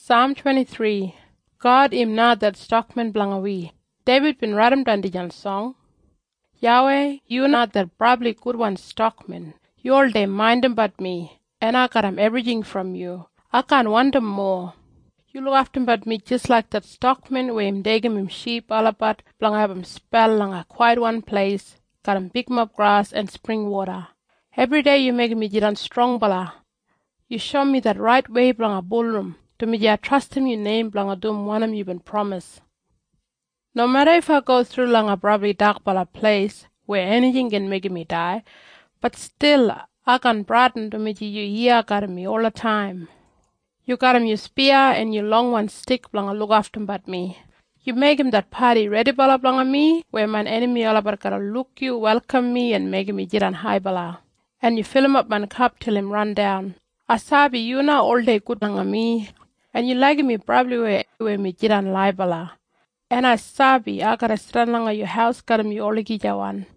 Psalm 23. God im na that stockman blangawi. David bin radam dandijan song. Yahweh, you not that probably good one stockman. You all day mind them but me, and I got 'em everything from you. I can't want 'em more. You look after 'em but me just like that stockman where him degem him sheep all about blanga have 'em spell long a quiet one place, got 'em big mob grass and spring water. Every day you make me jiran strong bala. You show me that right way blanga bullroom. To me ja trust him you name blanga dum one 'em you been promised. No matter if I go through long a probably dark bala place where anything can make me die, but still I can brighten to me you here got me all the time. You got him your spear and your long one stick blanga look after him but me. You make him that party ready bala blanga me, where my enemy all about gotta look you, welcome me and make me jiran high bala. And you fill him up my cup till him run down. Asabi you na all day good blanga me, and you like me probably where me jiran lie bala. And I sabi I gotta stand langa your house got me all one.